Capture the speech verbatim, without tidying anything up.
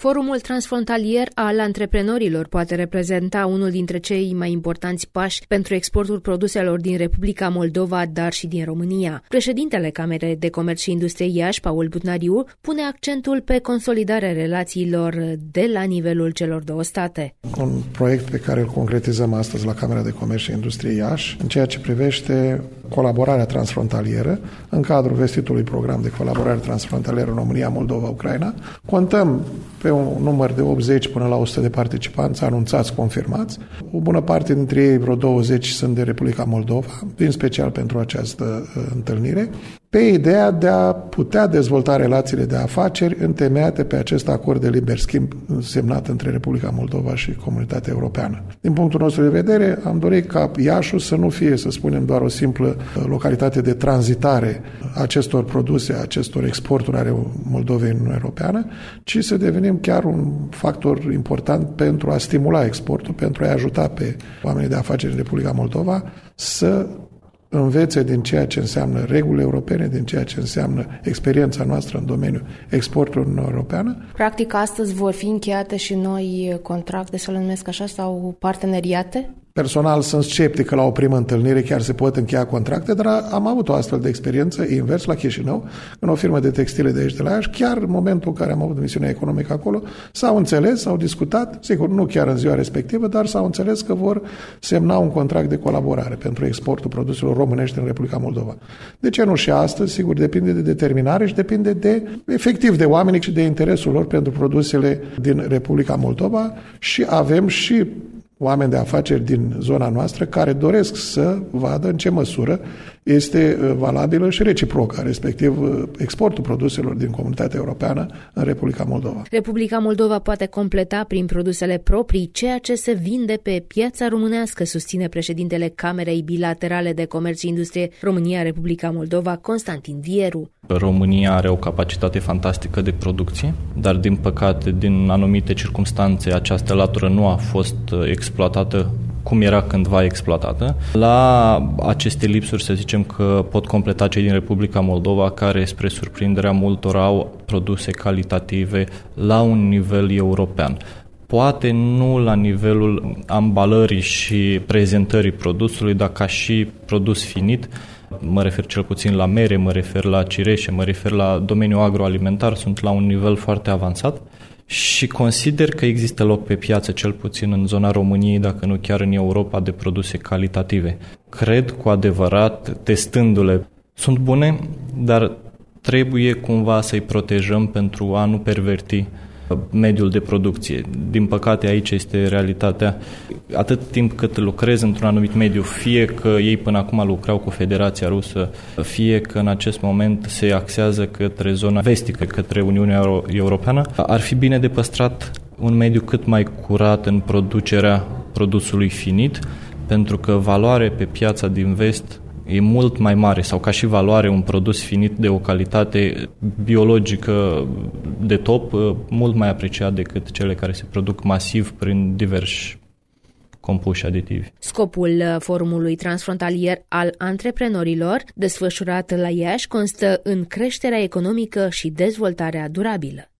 Forumul transfrontalier al antreprenorilor poate reprezenta unul dintre cei mai importanți pași pentru exportul produselor din Republica Moldova, dar și din România. Președintele Camerei de Comerț și Industrie Iași, Paul Butnariu, pune accentul pe consolidarea relațiilor de la nivelul celor două state. Un proiect pe care îl concretizăm astăzi la Camera de Comerț și Industrie Iași, în ceea ce privește colaborarea transfrontalieră, în cadrul vestitului program de colaborare transfrontalieră România, Moldova, Ucraina. Contăm pe un număr de optzeci până la o sută de participanți anunțați, confirmați. O bună parte dintre ei, vreo douăzeci, sunt de Republica Moldova, în special pentru această uh, întâlnire, pe ideea de a putea dezvolta relațiile de afaceri întemeiate pe acest acord de liber schimb semnat între Republica Moldova și Comunitatea Europeană. Din punctul nostru de vedere, am dorit ca Iașul să nu fie, să spunem, doar o simplă localitate de tranzitare acestor produse, acestor exporturi ale Moldovei în Uniunea Europeană, ci să devenim chiar un factor important pentru a stimula exportul, pentru a ajuta pe oamenii de afaceri din Republica Moldova să învețe din ceea ce înseamnă regulile europene, din ceea ce înseamnă experiența noastră în domeniul exportului în Europeană. Practic, astăzi vor fi încheiate și noi contracte, să le numesc așa, sau parteneriate? Personal sunt sceptic că la o primă întâlnire chiar se pot încheia contracte, dar am avut o astfel de experiență invers la Chișinău, în o firmă de textile de aici de la Iași. Chiar în momentul în care am avut misiunea economică acolo, s-au înțeles, s-au discutat, sigur, nu chiar în ziua respectivă, dar s-au înțeles că vor semna un contract de colaborare pentru exportul produselor românești în Republica Moldova. De ce nu și astăzi? Sigur, depinde de determinare și depinde de, efectiv, de oameni și de interesul lor pentru produsele din Republica Moldova și avem și oameni de afaceri din zona noastră care doresc să vadă în ce măsură este valabilă și reciprocă, respectiv exportul produselor din Comunitatea Europeană în Republica Moldova. Republica Moldova poate completa prin produsele proprii ceea ce se vinde pe piața românească, susține președintele Camerei Bilaterale de Comerț și Industrie România-Republica Moldova, Constantin Vieru. România are o capacitate fantastică de producție, dar din păcate, din anumite circumstanțe, această latură nu a fost exploatată cum era cândva exploatată. La aceste lipsuri, să zicem că pot completa cei din Republica Moldova, care, spre surprinderea multora, au produse calitative la un nivel european. Poate nu la nivelul ambalării și prezentării produsului, dar ca și produs finit. Mă refer cel puțin la mere, mă refer la cireșe, mă refer la domeniul agroalimentar, sunt la un nivel foarte avansat și consider că există loc pe piață, cel puțin în zona României, dacă nu chiar în Europa, de produse calitative. Cred cu adevărat, testându-le, sunt bune, dar trebuie cumva să-i protejăm pentru a nu perverti mediul de producție. Din păcate, aici este realitatea. Atât timp cât lucrezi într-un anumit mediu, fie că ei până acum lucrau cu Federația Rusă, fie că în acest moment se axează către zona vestică, către Uniunea Euro- Europeană, ar fi bine de păstrat un mediu cât mai curat în producerea produsului finit, pentru că valoarea pe piața din vest e mult mai mare, sau ca și valoare, un produs finit de o calitate biologică de top, mult mai apreciat decât cele care se produc masiv prin diversi compuși aditivi. Scopul forumului transfrontalier al antreprenorilor, desfășurat la Iași, constă în creșterea economică și dezvoltarea durabilă.